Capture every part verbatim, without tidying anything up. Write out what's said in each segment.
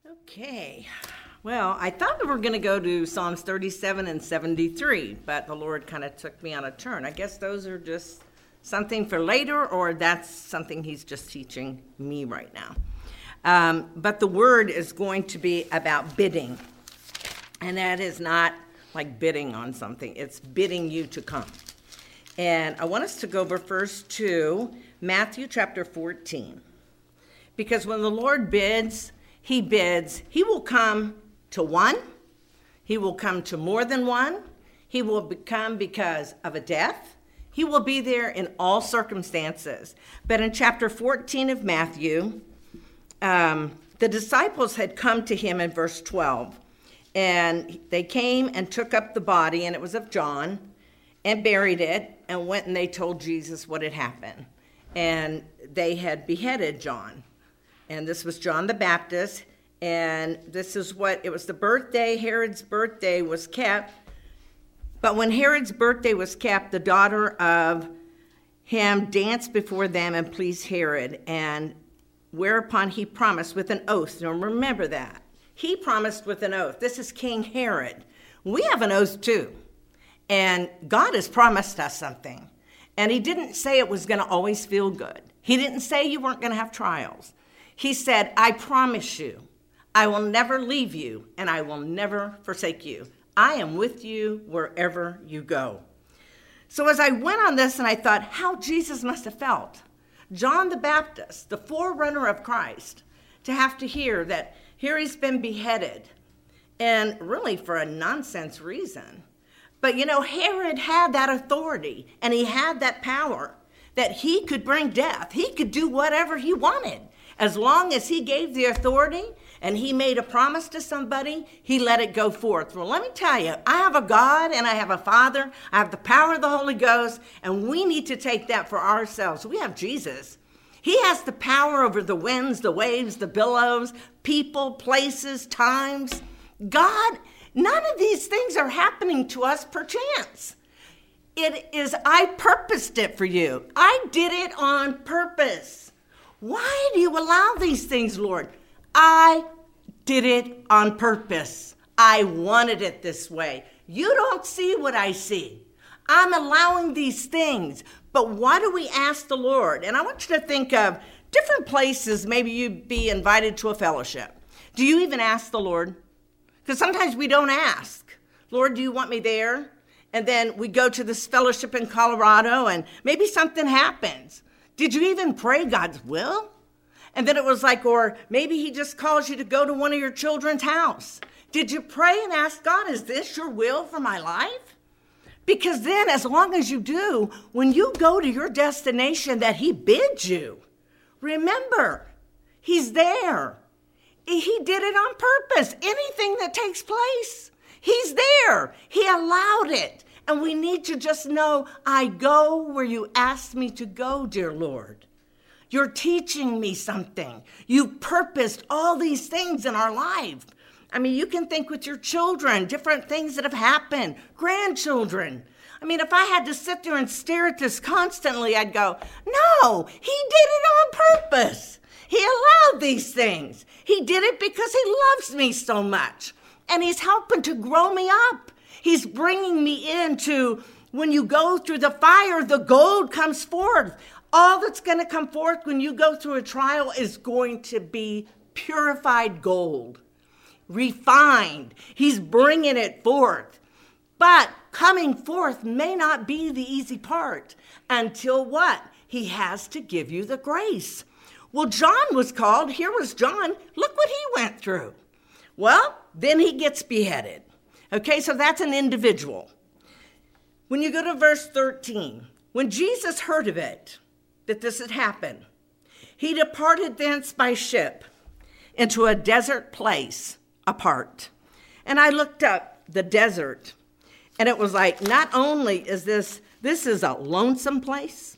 Okay, well, I thought we were going to go to Psalms thirty-seven and seventy-three, but the Lord kind of took me on a turn. I guess those are just something for later, or that's something he's just teaching me right now. Um, but the word is going to be about bidding, and that is not like bidding on something. It's bidding you to come. And I want us to go over first to Matthew chapter fourteen, because when the Lord bids, he bids, he will come to one, he will come to more than one, he will come because of a death, he will be there in all circumstances. But in chapter fourteen of Matthew, um, the disciples had come to him in verse twelve, and they came and took up the body, and it was of John, and buried it, and went and they told Jesus what had happened. And they had beheaded John. And this was John the Baptist, and this is what, it was the birthday, Herod's birthday was kept. But when Herod's birthday was kept, the daughter of him danced before them and pleased Herod, and whereupon he promised with an oath. Now remember that. He promised with an oath. This is King Herod. We have an oath too. And God has promised us something. And he didn't say it was going to always feel good. He didn't say you weren't going to have trials. He said, I promise you, I will never leave you, and I will never forsake you. I am with you wherever you go. So as I went on this and I thought how Jesus must have felt, John the Baptist, the forerunner of Christ, to have to hear that here he's been beheaded, and really for a nonsense reason. But you know, Herod had that authority, and he had that power that he could bring death. He could do whatever he wanted. As long as he gave the authority and he made a promise to somebody, he let it go forth. Well, let me tell you, I have a God and I have a Father. I have the power of the Holy Ghost, and we need to take that for ourselves. We have Jesus. He has the power over the winds, the waves, the billows, people, places, times. God, none of these things are happening to us perchance. It is, I purposed it for you. I did it on purpose. Why do you allow these things, Lord? I did it on purpose. I wanted it this way. You don't see what I see. I'm allowing these things. But why do we ask the Lord? And I want you to think of different places maybe you'd be invited to a fellowship. Do you even ask the Lord? Because sometimes we don't ask. Lord, do you want me there? And then we go to this fellowship in Colorado and maybe something happens. Did you even pray God's will? And then it was like, or maybe he just calls you to go to one of your children's house. Did you pray and ask God, is this your will for my life? Because then as long as you do, when you go to your destination that he bids you, remember, he's there. He did it on purpose. Anything that takes place, he's there. He allowed it. And we need to just know, I go where you asked me to go, dear Lord. You're teaching me something. You've purposed all these things in our life. I mean, you can think with your children, different things that have happened, grandchildren. I mean, if I had to sit there and stare at this constantly, I'd go, no, he did it on purpose. He allowed these things. He did it because he loves me so much. And he's helping to grow me up. He's bringing me into, when you go through the fire, the gold comes forth. All that's going to come forth when you go through a trial is going to be purified gold, refined. He's bringing it forth. But coming forth may not be the easy part until what? He has to give you the grace. Well, John was called. Here was John. Look what he went through. Well, then he gets beheaded. Okay, so that's an individual. When you go to verse thirteen, when Jesus heard of it, that this had happened, he departed thence by ship into a desert place apart. And I looked up the desert, and it was like, not only is this, this is a lonesome place,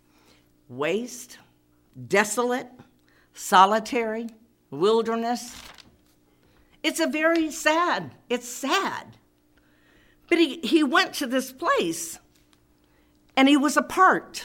waste, desolate, solitary, wilderness. It's a very sad, it's sad. But he, he went to this place, and he was apart.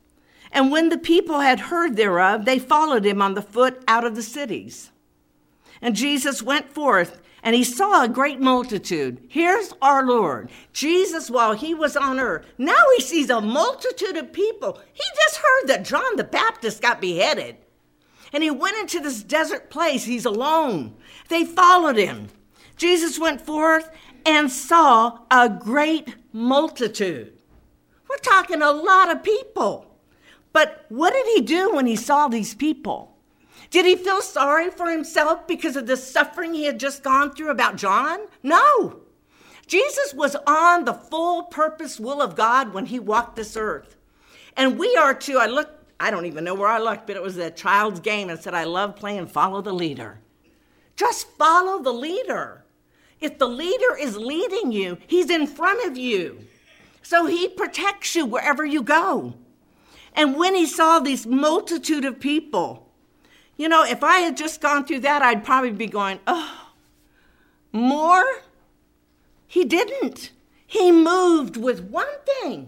And when the people had heard thereof, they followed him on the foot out of the cities. And Jesus went forth, and he saw a great multitude. Here's our Lord. Jesus, while he was on earth, now he sees a multitude of people. He just heard that John the Baptist got beheaded. And he went into this desert place. He's alone. They followed him. Jesus went forth and saw a great multitude. We're talking a lot of people. But what did he do when he saw these people? Did he feel sorry for himself because of the suffering he had just gone through about John? No. Jesus was on the full purpose will of God when he walked this earth. And we are too. I looked, I don't even know where I looked, but it was a child's game and said, I love playing follow the leader. Just follow the leader. If the leader is leading you, he's in front of you. So he protects you wherever you go. And when he saw this multitude of people, you know, if I had just gone through that, I'd probably be going, oh, more? He didn't. He moved with one thing,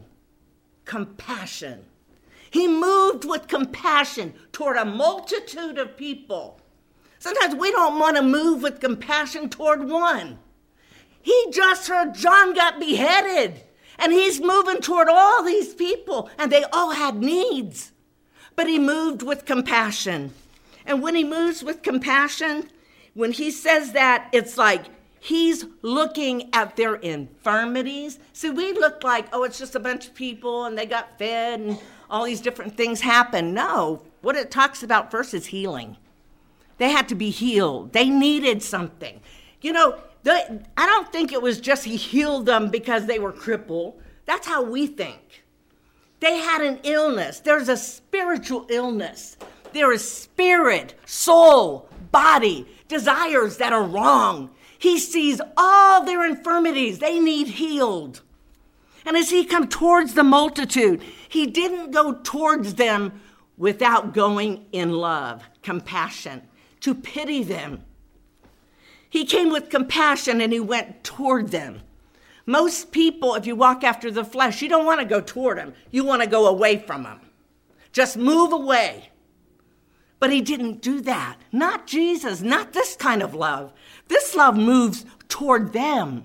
compassion. He moved with compassion toward a multitude of people. Sometimes we don't want to move with compassion toward one. He just heard John got beheaded, and he's moving toward all these people, and they all had needs. But he moved with compassion. And when he moves with compassion, when he says that, it's like he's looking at their infirmities. See, we look like, oh, it's just a bunch of people and they got fed and all these different things happen. No, what it talks about first is healing. They had to be healed. They needed something. You know, the, I don't think it was just he healed them because they were crippled. That's how we think. They had an illness. There's a spiritual illness. There is spirit, soul, body, desires that are wrong. He sees all their infirmities. They need healed. And as he come towards the multitude, he didn't go towards them without going in love, compassion, to pity them. He came with compassion and he went toward them. Most people, if you walk after the flesh, you don't want to go toward them. You want to go away from them. Just move away. But he didn't do that. Not Jesus, not this kind of love. This love moves toward them.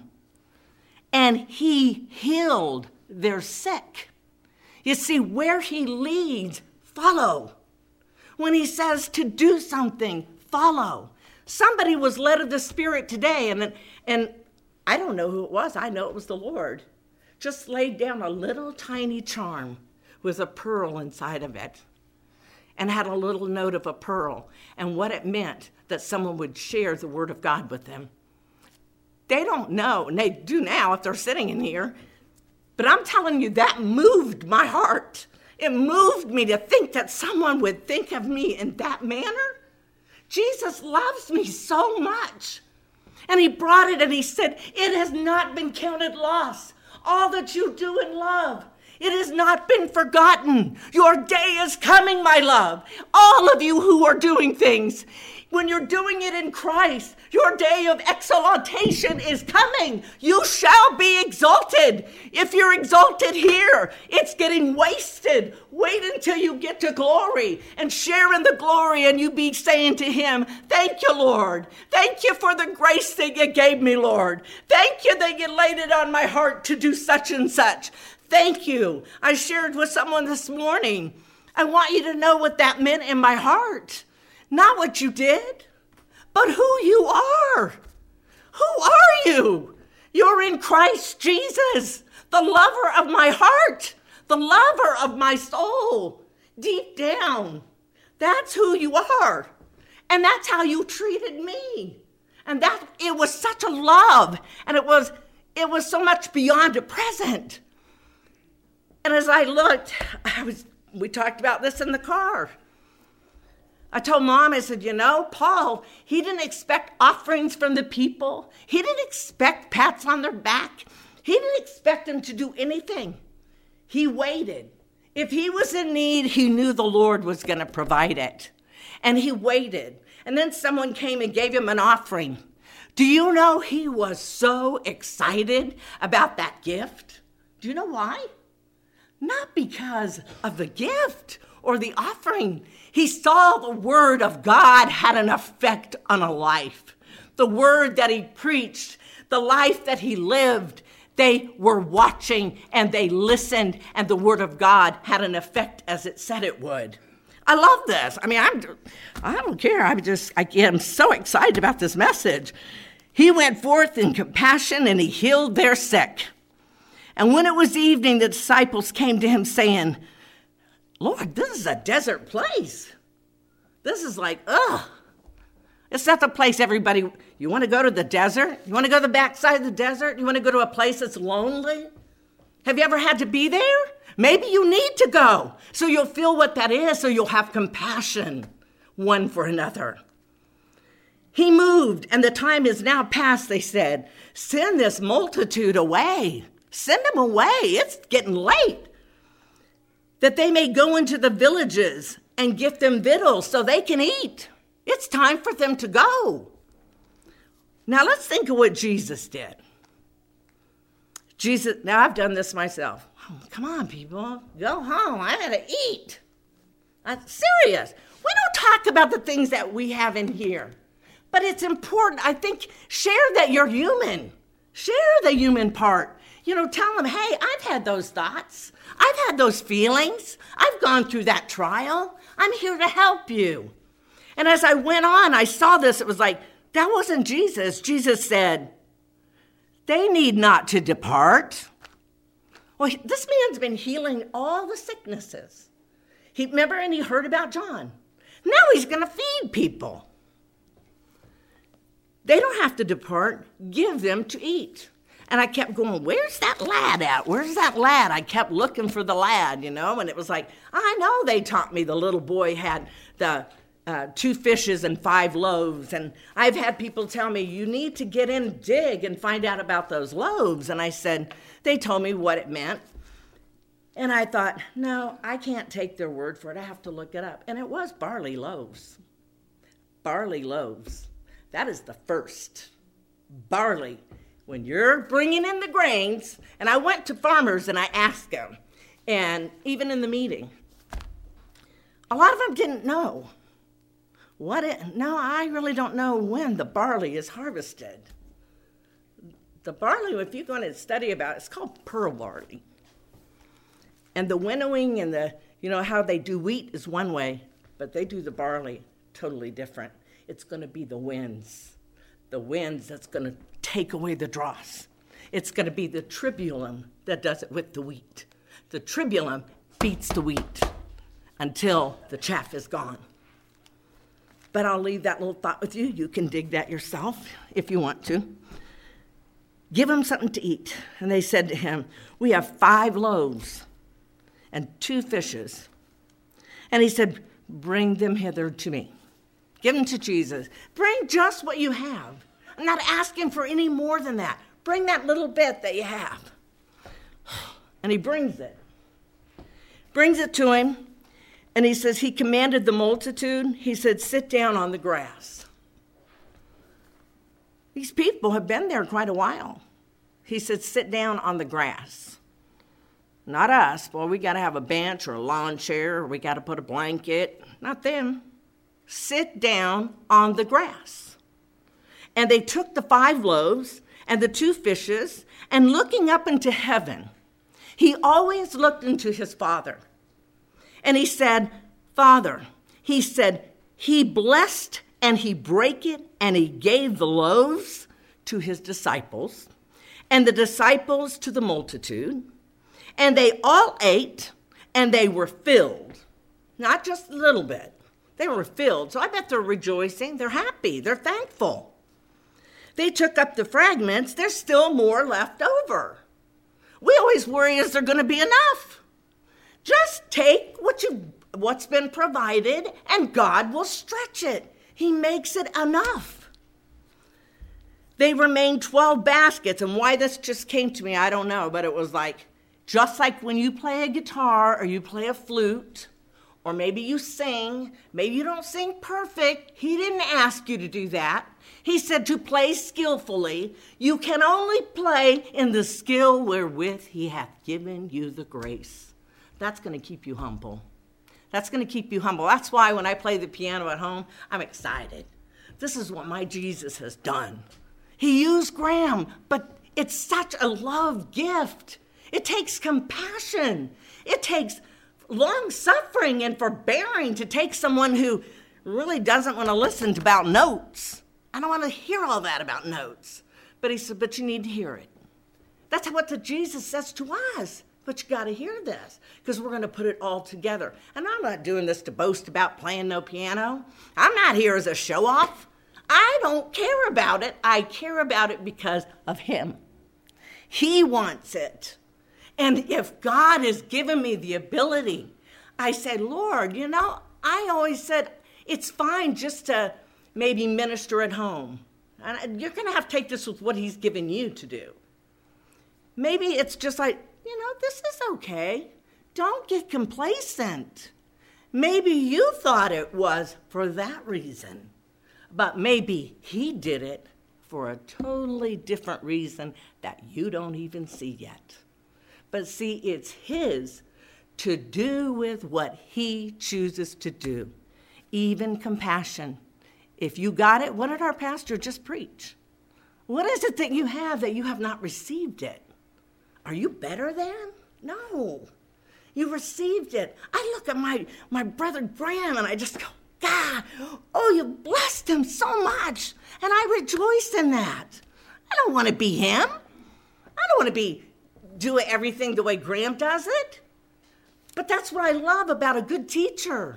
And he healed their sick. You see, where he leads, follow. When he says to do something, follow. Somebody was led of the Spirit today, and, and I don't know who it was. I know it was the Lord. Just laid down a little tiny charm with a pearl inside of it. And had a little note of a pearl and what it meant that someone would share the word of God with them. They don't know, and they do now if they're sitting in here. But I'm telling you, that moved my heart. It moved me to think that someone would think of me in that manner. Jesus loves me so much. And he brought it and he said, it has not been counted loss. All that you do in love. It has not been forgotten. Your day is coming, my love. All of you who are doing things, when you're doing it in Christ, your day of exaltation is coming. You shall be exalted. If you're exalted here, it's getting wasted. Wait until you get to glory and share in the glory, and you be saying to him, thank you, Lord. Thank you for the grace that you gave me, Lord. Thank you that you laid it on my heart to do such and such. Thank you. I shared with someone this morning. I want you to know what that meant in my heart. Not what you did, but who you are. Who are you? You're in Christ Jesus, the lover of my heart, the lover of my soul. Deep down, that's who you are. And that's how you treated me. And that it was such a love. And it was, it was so much beyond a present. And as I looked, I was, we talked about this in the car. I told Mom, I said, you know, Paul, he didn't expect offerings from the people. He didn't expect pats on their back. He didn't expect them to do anything. He waited. If he was in need, he knew the Lord was going to provide it. And he waited. And then someone came and gave him an offering. Do you know he was so excited about that gift? Do you know why? Not because of the gift or the offering. He saw the word of God had an effect on a life. The word that he preached, the life that he lived, they were watching and they listened, and the word of God had an effect as it said it would. I love this. I mean, I'm, I don't care. I'm just, I am so excited about this message. He went forth in compassion and he healed their sick. And when it was evening, the disciples came to him saying, Lord, this is a desert place. This is like, ugh. It's not the place everybody, you want to go to the desert? You want to go to the backside of the desert? You want to go to a place that's lonely? Have you ever had to be there? Maybe you need to go so you'll feel what that is, so you'll have compassion one for another. He moved, and the time is now past, they said. Send this multitude away. Send them away. It's getting late. That they may go into the villages and give them victuals so they can eat. It's time for them to go. Now let's think of what Jesus did. Jesus, now I've done this myself. Oh, come on, people, go home. I gotta eat. I'm serious. We don't talk about the things that we have in here, but it's important. I think share that you're human. Share the human part. You know, tell them, hey, I've had those thoughts. I've had those feelings. I've gone through that trial. I'm here to help you. And as I went on, I saw this. It was like, that wasn't Jesus. Jesus said, they need not to depart. Well, this man's been healing all the sicknesses. He remember, and he heard about John. Now he's going to feed people. They don't have to depart. Give them to eat. And I kept going, where's that lad at? Where's that lad? I kept looking for the lad, you know, and it was like, I know they taught me the little boy had the uh, two fishes and five loaves. And I've had people tell me, you need to get in, dig, and find out about those loaves. And I said, they told me what it meant. And I thought, no, I can't take their word for it. I have to look it up. And it was barley loaves. Barley loaves. That is the first. Barley. When you're bringing in the grains, and I went to farmers and I asked them, and even in the meeting, a lot of them didn't know. What it, no, I really don't know when the barley is harvested. The barley, if you're going to study about it, it's called pearl barley. And the winnowing and the, you know, how they do wheat is one way, but they do the barley totally different. It's going to be the winds. The winds that's going to take away the dross. It's going to be the tribulum that does it with the wheat. The tribulum beats the wheat until the chaff is gone. But I'll leave that little thought with you. You can dig that yourself if you want to. Give them something to eat. And they said to him, we have five loaves and two fishes. And he said, bring them hither to me. Give them to Jesus. Bring just what you have. I'm not asking for any more than that. Bring that little bit that you have. And he brings it. Brings it to him. And he says, he commanded the multitude. He said, sit down on the grass. These people have been there quite a while. He said, sit down on the grass. Not us. Well, we got to have a bench or a lawn chair, or we got to put a blanket. Not them. Sit down on the grass. And they took the five loaves and the two fishes, and looking up into heaven, he always looked into his Father. And he said, Father, he said, he blessed and he brake it, and he gave the loaves to his disciples, and the disciples to the multitude. And they all ate, and they were filled. Not just a little bit. They were filled. So I bet they're rejoicing. They're happy. They're thankful. They took up the fragments. There's still more left over. We always worry, is there going to be enough? Just take what you, what's been provided, and God will stretch it. He makes it enough. They remained twelve baskets, and why this just came to me, I don't know, but it was like, just like when you play a guitar or you play a flute, or maybe you sing, maybe you don't sing perfect. He didn't ask you to do that. He said to play skillfully. You can only play in the skill wherewith he hath given you the grace. That's going to keep you humble. That's going to keep you humble. That's why when I play the piano at home, I'm excited. This is what my Jesus has done. He used Graham, but it's such a love gift. It takes compassion. It takes long suffering and forbearing to take someone who really doesn't want to listen to about notes. I don't want to hear all that about notes. But he said, but you need to hear it. That's what the Jesus says to us. But you got to hear this because we're going to put it all together. And I'm not doing this to boast about playing no piano. I'm not here as a show off. I don't care about it. I care about it because of him. He wants it. And if God has given me the ability, I said, Lord, you know, I always said it's fine just to maybe minister at home. And you're going to have to take this with what he's given you to do. Maybe it's just like, you know, this is okay. Don't get complacent. Maybe you thought it was for that reason, but maybe he did it for a totally different reason that you don't even see yet. But see, it's his to do with what he chooses to do, even compassion. If you got it, what did our pastor just preach? What is it that you have that you have not received it? Are you better than? No. You received it. I look at my, my brother Graham and I just go, God, oh, you blessed him so much. And I rejoice in that. I don't want to be him. I don't want to be doing everything the way Graham does it. But that's what I love about a good teacher.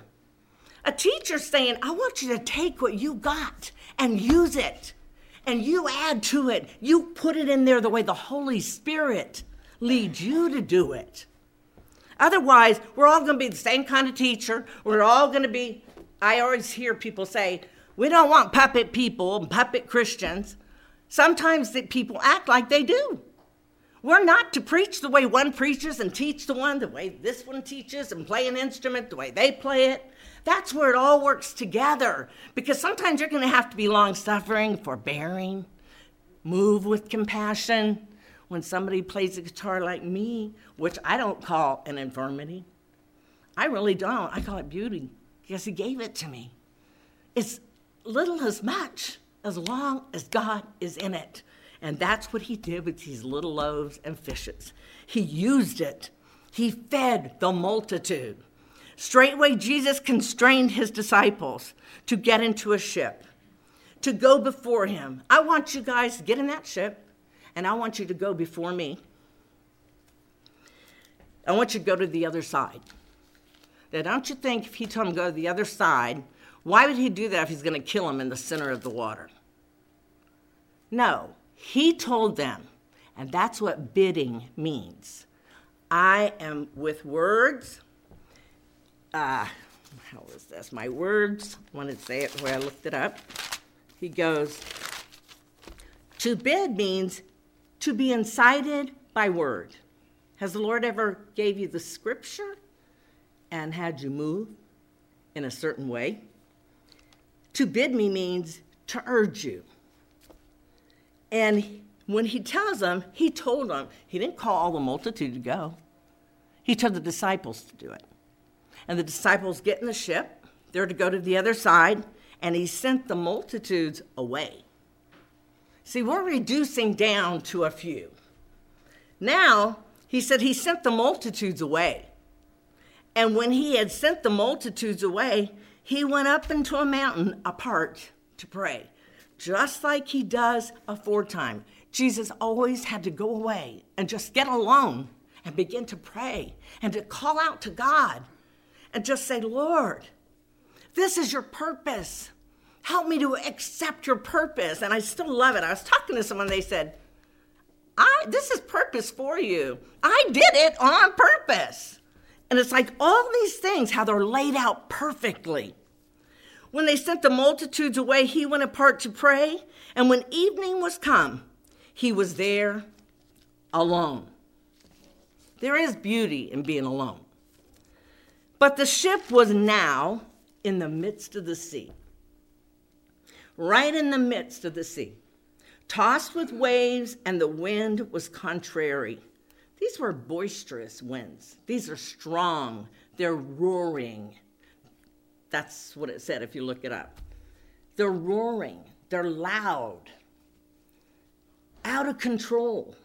A teacher saying, I want you to take what you got and use it. And you add to it. You put it in there the way the Holy Spirit leads you to do it. Otherwise, we're all going to be the same kind of teacher. We're all going to be, I always hear people say, we don't want puppet people and puppet Christians. Sometimes the people act like they do. We're not to preach the way one preaches and teach the one the way this one teaches and play an instrument the way they play it. That's where it all works together. Because sometimes you're going to have to be long-suffering, forbearing, move with compassion. When somebody plays a guitar like me, which I don't call an infirmity. I really don't. I call it beauty because he gave it to me. It's little as much as long as God is in it. And that's what he did with these little loaves and fishes. He used it. He fed the multitude. Straightway, Jesus constrained his disciples to get into a ship, to go before him. I want you guys to get in that ship, and I want you to go before me. I want you to go to the other side. Now, don't you think if he told him to go to the other side, why would he do that if he's going to kill him in the center of the water? No. He told them, and that's what bidding means. I am with words. Uh, how is this? My words. I want to say it the way I looked it up. He goes, to bid means to be incited by word. Has the Lord ever gave you the scripture and had you move in a certain way? To bid me means to urge you. And when he tells them, he told them, he didn't call all the multitude to go. He told the disciples to do it. And the disciples get in the ship. They're to go to the other side. And he sent the multitudes away. See, we're reducing down to a few. Now, he said he sent the multitudes away. And when he had sent the multitudes away, he went up into a mountain apart to pray. Just like he does aforetime. Jesus always had to go away and just get alone and begin to pray and to call out to God and just say, Lord, this is your purpose. Help me to accept your purpose. And I still love it. I was talking to someone, they said, I this is purpose for you. I did it on purpose. And it's like all these things, how they're laid out perfectly. When they sent the multitudes away, he went apart to pray. And when evening was come, he was there alone. There is beauty in being alone. But the ship was now in the midst of the sea. Right in the midst of the sea. Tossed with waves, and the wind was contrary. These were boisterous winds. These are strong. They're roaring. That's what it said if you look it up. They're roaring. They're loud. Out of control.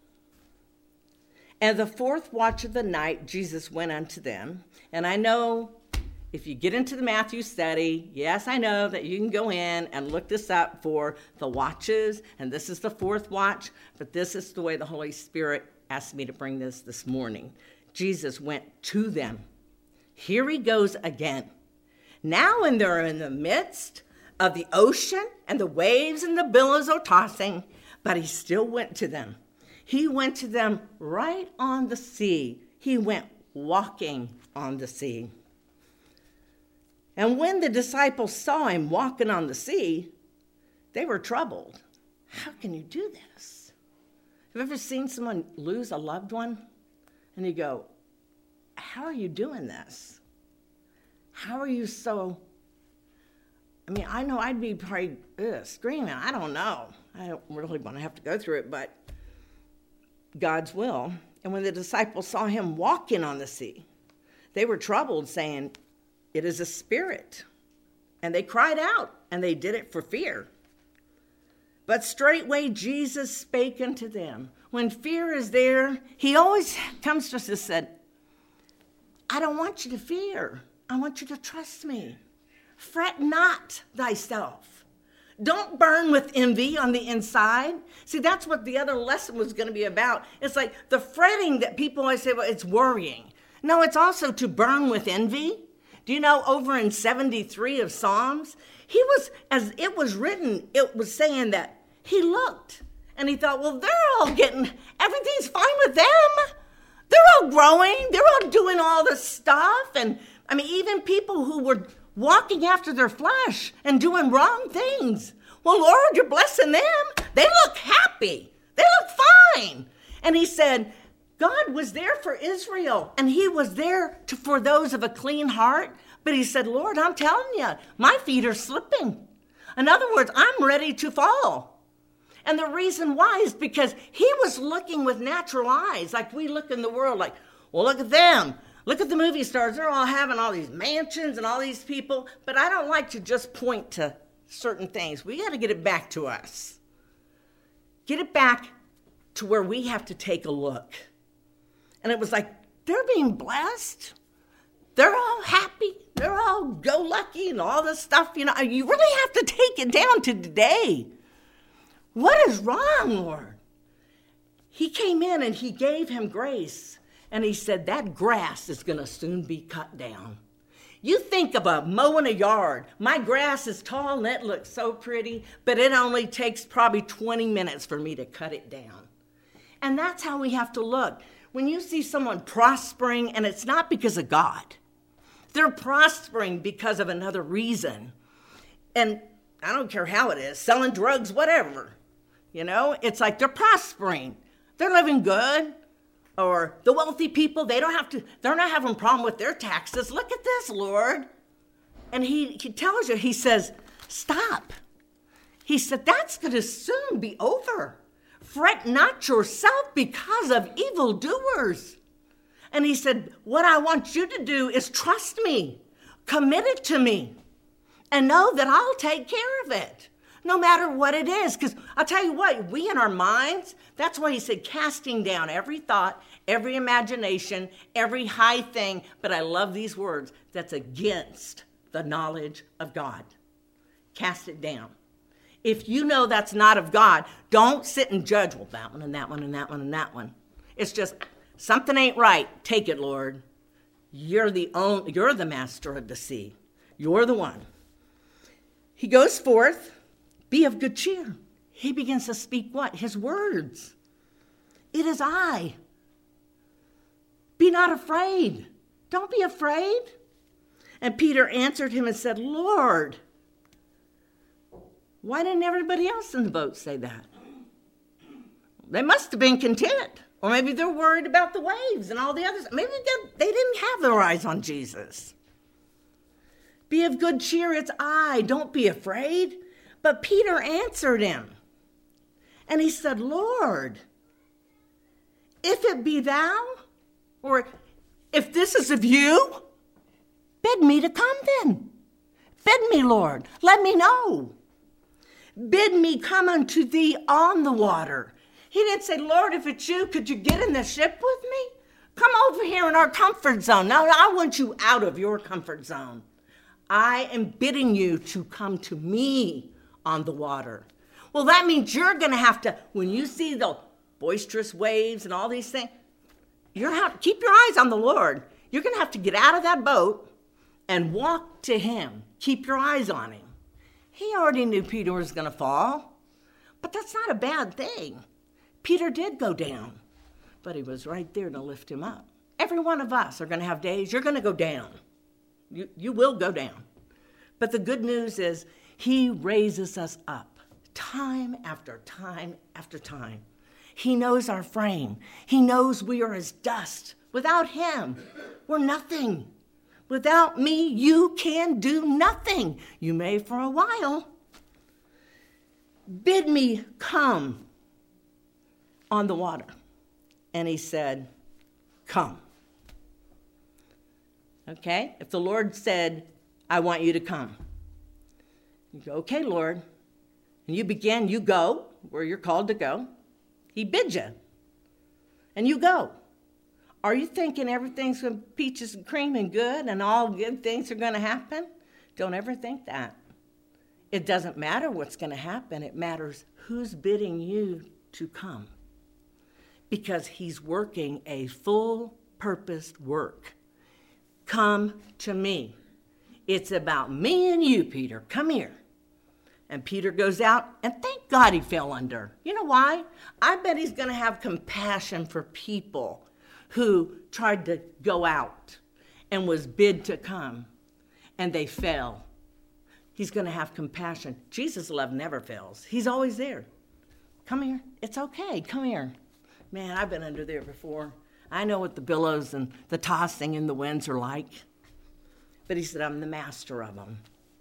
And the fourth watch of the night, Jesus went unto them. And I know if you get into the Matthew study, yes, I know that you can go in and look this up for the watches. And this is the fourth watch. But this is the way the Holy Spirit asked me to bring this this morning. Jesus went to them. Here he goes again. Now when they're in the midst of the ocean and the waves and the billows are tossing, but he still went to them. He went to them right on the sea. He went walking on the sea. And when the disciples saw him walking on the sea, they were troubled. How can you do this? Have you ever seen someone lose a loved one? And you go, how are you doing this? How are you so... I mean, I know I'd be probably ugh, screaming. I don't know. I don't really want to have to go through it, but God's will. And when the disciples saw him walking on the sea, they were troubled, saying, it is a spirit. And they cried out, and they did it for fear. But straightway Jesus spake unto them. When fear is there, he always comes to us and said, I don't want you to fear. I want you to trust me. Fret not thyself. Don't burn with envy on the inside. See, that's what the other lesson was going to be about. It's like the fretting that people always say, well, it's worrying. No, it's also to burn with envy. Do you know over in seventy-three of Psalms, he was, as it was written, it was saying that he looked and he thought, well, they're all getting, everything's fine with them. They're all growing. They're all doing all this stuff. And I mean, even people who were walking after their flesh and doing wrong things. Well, Lord, you're blessing them. They look happy. They look fine. And he said, God was there for Israel, and he was there to, for those of a clean heart. But he said, Lord, I'm telling you, my feet are slipping. In other words, I'm ready to fall. And the reason why is because he was looking with natural eyes, like we look in the world, like, well, look at them. Look at the movie stars. They're all having all these mansions and all these people. But I don't like to just point to certain things. We got to get it back to us. Get it back to where we have to take a look. And it was like, they're being blessed. They're all happy. They're all go-lucky and all this stuff. You know, you really have to take it down to today. What is wrong, Lord? He came in and he gave him grace. And he said, that grass is going to soon be cut down. You think about mowing a yard. My grass is tall and it looks so pretty, but it only takes probably twenty minutes for me to cut it down. And that's how we have to look. When you see someone prospering, and it's not because of God. They're prospering because of another reason. And I don't care how it is, selling drugs, whatever. You know, it's like they're prospering. They're living good. Or the wealthy people, they don't have to, they're not having a problem with their taxes. Look at this, Lord. And he, he tells you, he says, stop. He said, that's going to soon be over. Fret not yourself because of evildoers. And he said, what I want you to do is trust me, commit it to me, and know that I'll take care of it. No matter what it is. Because I'll tell you what, we in our minds, that's why he said casting down every thought, every imagination, every high thing. But I love these words, that's against the knowledge of God. Cast it down. If you know that's not of God, don't sit and judge, well, that one and that one and that one and that one. It's just, something ain't right. Take it, Lord. You're the only, you're the master of the sea. You're the one. He goes forth. Be of good cheer. He begins to speak what? His words. It is I. Be not afraid. Don't be afraid. And Peter answered him and said, Lord, why didn't everybody else in the boat say that? They must have been content. Or maybe they're worried about the waves and all the others. Maybe they didn't have their eyes on Jesus. Be of good cheer. It's I. Don't be afraid. But Peter answered him, and he said, Lord, if it be thou, or if this is of you, bid me to come then, Bid me, Lord. Let me know. Bid me come unto thee on the water. He didn't say, Lord, if it's you, could you get in the ship with me? Come over here in our comfort zone. Now, I want you out of your comfort zone. I am bidding you to come to me on the water. Well, that means you're going to have to, when you see the boisterous waves and all these things, you're have, keep your eyes on the Lord. You're going to have to get out of that boat and walk to him. Keep your eyes on him. He already knew Peter was going to fall, but that's not a bad thing. Peter did go down, but he was right there to lift him up. Every one of us are going to have days you're going to go down. You, you will go down. But the good news is he raises us up time after time after time. He knows our frame. He knows we are as dust. Without him, we're nothing. Without me, you can do nothing. You may for a while. Bid me come on the water. And he said, come. Okay? If the Lord said, I want you to come. You go, okay, Lord. And you begin, you go where you're called to go. He bids you. And you go. Are you thinking everything's going to be peaches and cream and good and all good things are going to happen? Don't ever think that. It doesn't matter what's going to happen. It matters who's bidding you to come. Because he's working a full-purposed work. Come to me. It's about me and you, Peter. Come here. And Peter goes out, and thank God he fell under. You know why? I bet he's going to have compassion for people who tried to go out and was bid to come, and they fell. He's going to have compassion. Jesus' love never fails. He's always there. Come here. It's okay. Come here. Man, I've been under there before. I know what the billows and the tossing and the winds are like. But he said, I'm the master of them.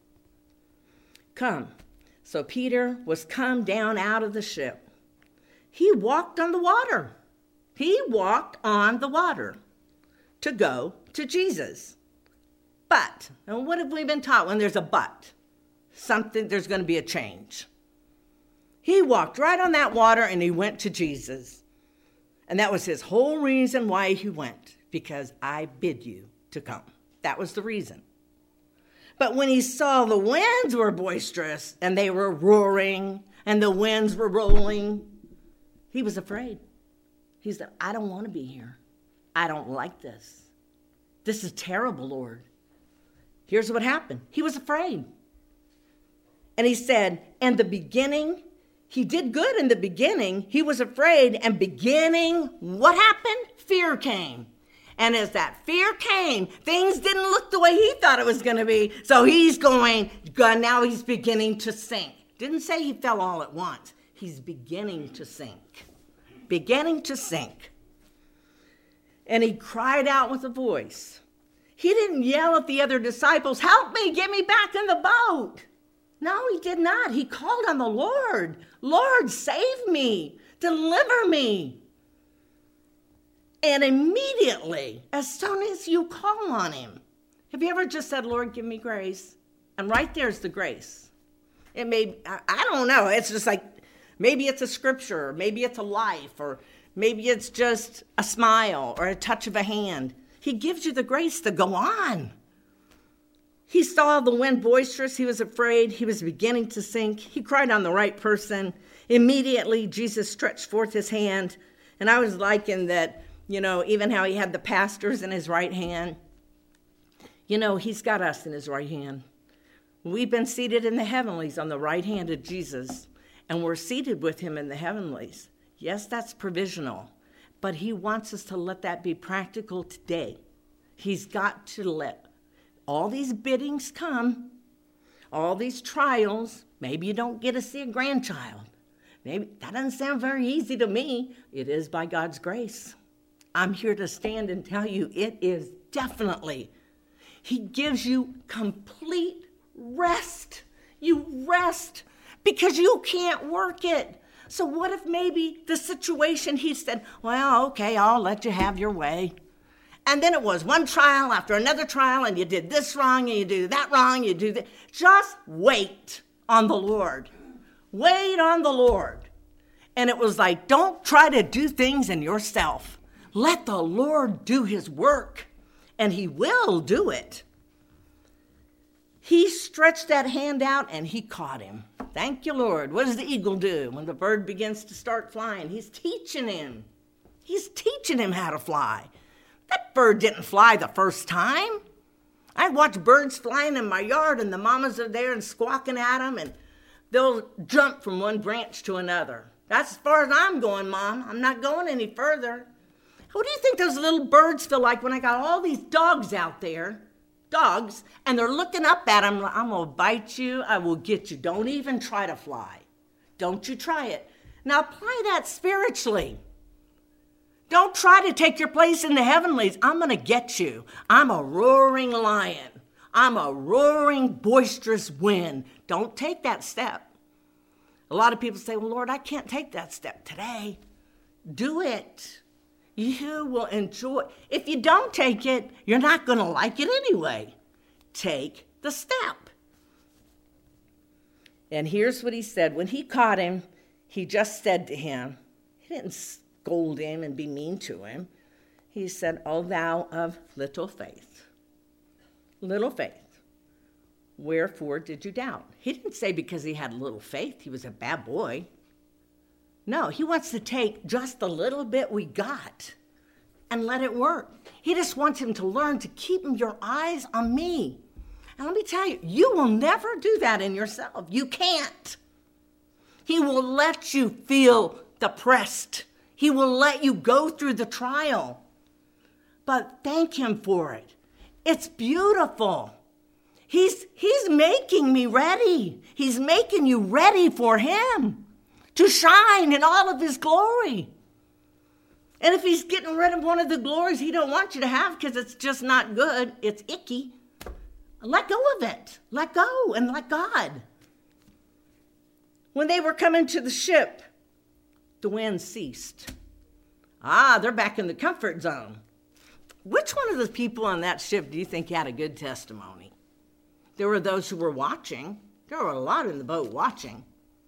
Come. So Peter was come down out of the ship. He walked on the water. He walked on the water to go to Jesus. But, and what have we been taught when there's a but? Something, there's going to be a change. He walked right on that water and he went to Jesus. And that was his whole reason why he went, because I bid you to come. That was the reason. But when he saw the winds were boisterous and they were roaring and the winds were rolling, he was afraid. He said, I don't want to be here. I don't like this. This is terrible, Lord. Here's what happened. He was afraid. And he said, in the beginning, he did good in the beginning. He was afraid. And beginning, what happened? Fear came. And as that fear came, things didn't look the way he thought it was going to be. So he's going, now he's beginning to sink. Didn't say he fell all at once. He's beginning to sink. Beginning to sink. And he cried out with a voice. He didn't yell at the other disciples, help me, get me back in the boat. No, he did not. He called on the Lord. Lord, save me, deliver me. And immediately, as soon as you call on him, have you ever just said, Lord, give me grace? And right there's the grace. It may, I don't know, it's just like, maybe it's a scripture, or maybe it's a life, or maybe it's just a smile or a touch of a hand. He gives you the grace to go on. He saw the wind boisterous. He was afraid. He was beginning to sink. He cried on the right person. Immediately, Jesus stretched forth his hand. And I was liking that, you know, even how he had the pastors in his right hand. You know, he's got us in his right hand. We've been seated in the heavenlies on the right hand of Jesus. And we're seated with him in the heavenlies. Yes, that's provisional. But he wants us to let that be practical today. He's got to let all these biddings come, all these trials. Maybe you don't get to see a grandchild. Maybe that doesn't sound very easy to me. It is by God's grace. I'm here to stand and tell you it is definitely. He gives you complete rest. You rest because you can't work it. So what if maybe the situation he said, well, okay, I'll let you have your way. And then it was one trial after another trial, and you did this wrong, and you do that wrong, you do that. Just wait on the Lord. Wait on the Lord. And it was like, don't try to do things in yourself. Let the Lord do his work, and he will do it. He stretched that hand out, and he caught him. Thank you, Lord. What does the eagle do when the bird begins to start flying? He's teaching him. He's teaching him how to fly. That bird didn't fly the first time. I watch birds flying in my yard, and the mamas are there and squawking at them, and they'll jump from one branch to another. That's as far as I'm going, Mom. I'm not going any further. What do you think those little birds feel like when I got all these dogs out there, dogs, and they're looking up at them, I'm going to bite you, I will get you. Don't even try to fly. Don't you try it. Now apply that spiritually. Don't try to take your place in the heavenlies. I'm going to get you. I'm a roaring lion. I'm a roaring, boisterous wind. Don't take that step. A lot of people say, well, Lord, I can't take that step today. Do it. You will enjoy. If you don't take it, you're not going to like it anyway. Take the step. And here's what he said. When he caught him, he just said to him, he didn't scold him and be mean to him. He said, O thou of little faith. Little faith. Wherefore did you doubt? He didn't say because he had little faith, he was a bad boy. No, he wants to take just the little bit we got and let it work. He just wants him to learn to keep your eyes on me. And let me tell you, you will never do that in yourself. You can't. He will let you feel depressed. He will let you go through the trial. But thank him for it. It's beautiful. He's, he's making me ready. He's making you ready for him to shine in all of his glory. And if he's getting rid of one of the glories he don't want you to have because it's just not good, it's icky, let go of it. Let go and let God. When they were coming to the ship, the wind ceased. Ah, they're back in the comfort zone. Which one of the people on that ship do you think had a good testimony? There were those who were watching. There were a lot in the boat watching.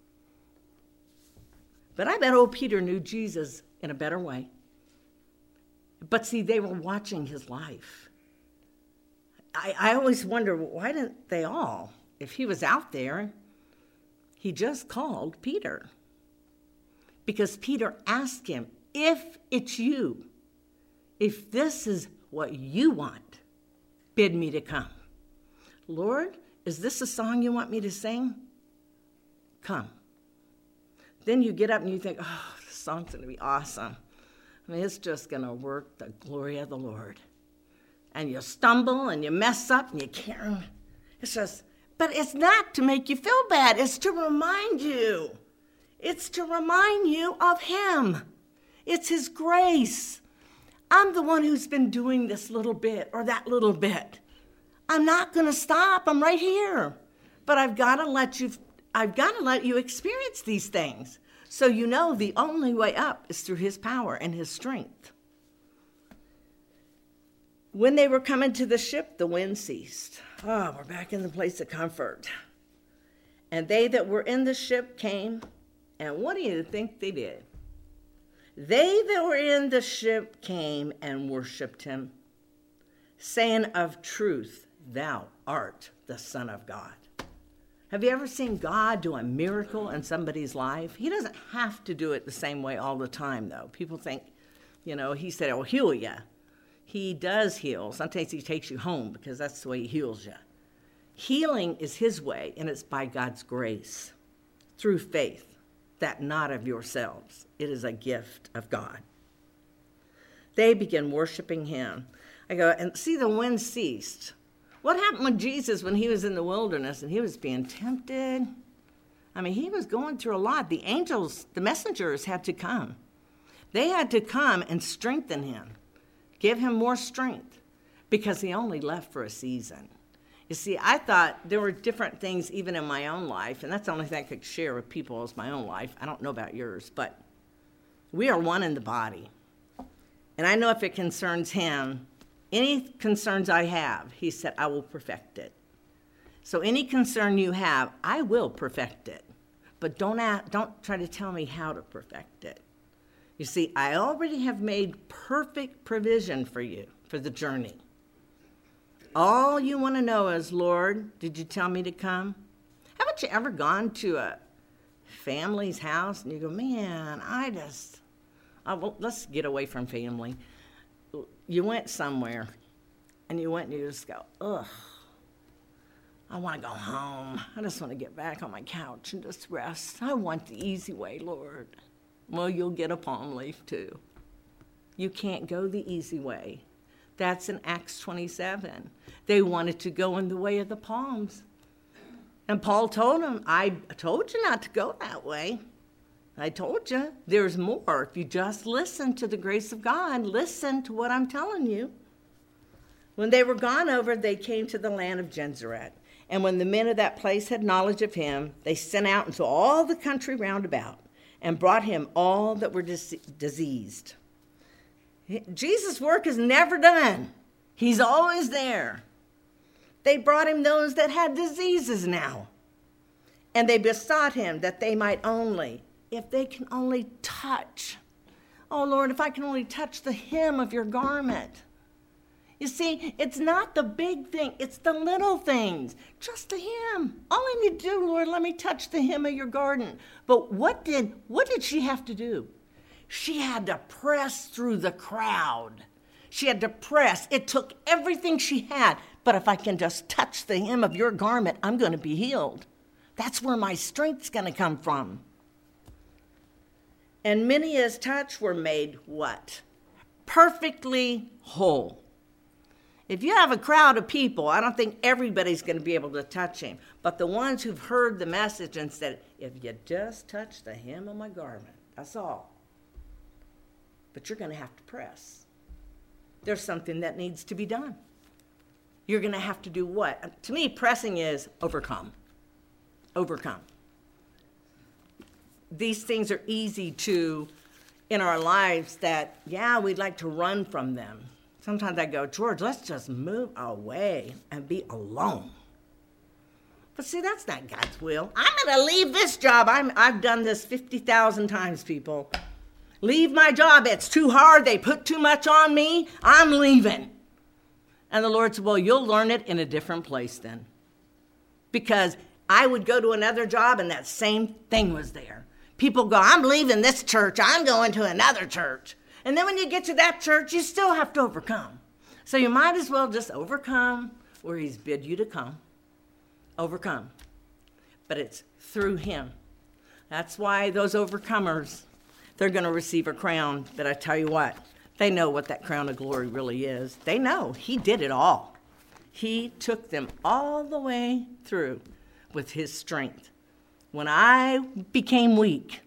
But I bet old Peter knew Jesus in a better way. But see, they were watching his life. I, I always wonder, why didn't they all? If he was out there, he just called Peter. Because Peter asked him, if it's you, if this is what you want, bid me to come. Lord, is this a song you want me to sing? Come. Then you get up and you think, oh, this song's going to be awesome. I mean, it's just going to work the glory of the Lord. And you stumble and you mess up and you can't. It's just, but it's not to make you feel bad. It's to remind you. It's to remind you of him. It's his grace. I'm the one who's been doing this little bit or that little bit. I'm not going to stop. I'm right here. But I've got to let you I've got to let you experience these things. So you know the only way up is through his power and his strength. When they were coming to the ship, the wind ceased. Oh, we're back in the place of comfort. And they that were in the ship came, and what do you think they did? They that were in the ship came and worshiped him, saying, of truth, thou art the Son of God. Have you ever seen God do a miracle in somebody's life? He doesn't have to do it the same way all the time, though. People think, you know, he said, I'll heal you. He does heal. Sometimes he takes you home because that's the way he heals you. Healing is his way, and it's by God's grace, through faith, that not of yourselves. It is a gift of God. They began worshiping him. I go, and see, the wind ceased. What happened with Jesus when he was in the wilderness and he was being tempted? I mean, he was going through a lot. The angels, the messengers had to come. They had to come and strengthen him, give him more strength, because he only left for a season. You see, I thought there were different things even in my own life, and that's the only thing I could share with people is my own life. I don't know about yours, but we are one in the body. And I know if it concerns him, Any concerns I have, he said, I will perfect it. So any concern you have, I will perfect it. But don't ask, don't try to tell me how to perfect it. You see, I already have made perfect provision for you, for the journey. All you want to know is, Lord, did you tell me to come? Haven't you ever gone to a family's house and you go, man, I just, I, well, let's get away from family. You went somewhere and you went and you just go, ugh, I want to go home. I just want to get back on my couch and just rest. I want the easy way, Lord. Well, you'll get a palm leaf too. You can't go the easy way. That's in Acts twenty-seven. They wanted to go in the way of the palms. And Paul told them, I told you not to go that way. I told you there's more. If you just listen to the grace of God, listen to what I'm telling you. When they were gone over, they came to the land of Gennesaret. And when the men of that place had knowledge of him, they sent out into all the country round about and brought him all that were dis- diseased. Jesus' work is never done. He's always there. They brought him those that had diseases now. And they besought him that they might only, if they can only touch. Oh, Lord, if I can only touch the hem of your garment. You see, it's not the big thing. It's the little things. Just the hem. All I need to do, Lord, let me touch the hem of your garment. But what did, what did she have to do? She had to press through the crowd. She had to press. It took everything she had. But if I can just touch the hem of your garment, I'm going to be healed. That's where my strength's going to come from. And many as touched were made what? Perfectly whole. If you have a crowd of people, I don't think everybody's going to be able to touch him. But the ones who've heard the message and said, if you just touch the hem of my garment, that's all. But you're going to have to press. There's something that needs to be done. You're going to have to do what? To me, pressing is overcome. Overcome. These things are easy to, in our lives that, yeah, we'd like to run from them. Sometimes I go, George, let's just move away and be alone. But see, that's not God's will. I'm going to leave this job. I'm, I've done this fifty thousand times, people. Leave my job. It's too hard. They put too much on me. I'm leaving. And the Lord said, well, you'll learn it in a different place then. Because I would go to another job and that same thing was there. People go, I'm leaving this church. I'm going to another church. And then when you get to that church, you still have to overcome. So you might as well just overcome where he's bid you to come. Overcome. But it's through him. That's why those overcomers, they're going to receive a crown. But I tell you what, they know what that crown of glory really is. They know he did it all. He took them all the way through with his strength. When I became weak,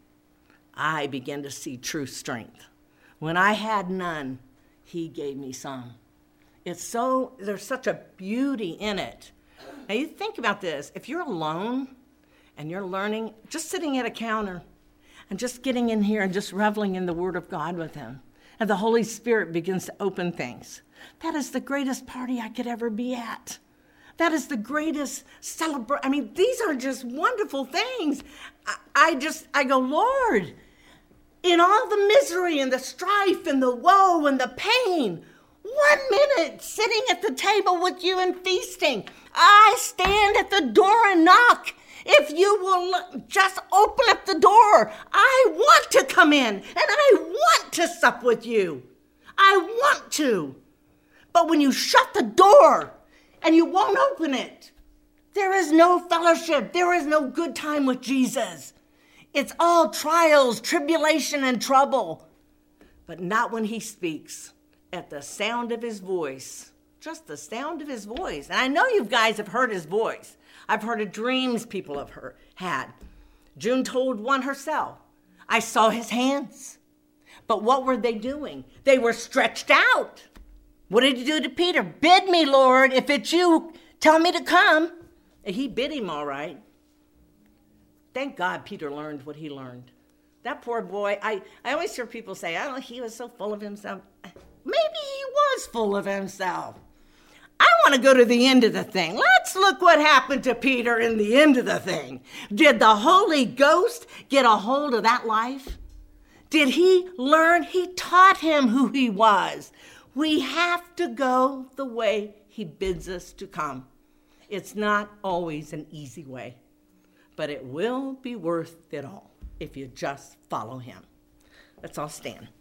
I began to see true strength. When I had none, he gave me some. It's so, there's such a beauty in it. Now you think about this. If you're alone and you're learning, just sitting at a counter and just getting in here and just reveling in the Word of God with him, and the Holy Spirit begins to open things, that is the greatest party I could ever be at. That is the greatest celebration. I mean, these are just wonderful things. I, I just, I go, Lord, in all the misery and the strife and the woe and the pain, one minute sitting at the table with you and feasting, I stand at the door and knock. If you will just open up the door, I want to come in and I want to sup with you. I want to. But when you shut the door and you won't open it, there is no fellowship. There is no good time with Jesus. It's all trials, tribulation, and trouble. But not when he speaks. At the sound of his voice. Just the sound of his voice. And I know you guys have heard his voice. I've heard of dreams people have heard, had. June told one herself. I saw his hands. But what were they doing? They were stretched out. What did he do to Peter? Bid me, Lord. If it's you, tell me to come. And he bid him all right. Thank God Peter learned what he learned. That poor boy, I, I always hear people say, oh, he was so full of himself. Maybe he was full of himself. I want to go to the end of the thing. Let's look what happened to Peter in the end of the thing. Did the Holy Ghost get a hold of that life? Did he learn? He taught him who he was. We have to go the way he bids us to come. It's not always an easy way, but it will be worth it all if you just follow him. Let's all stand.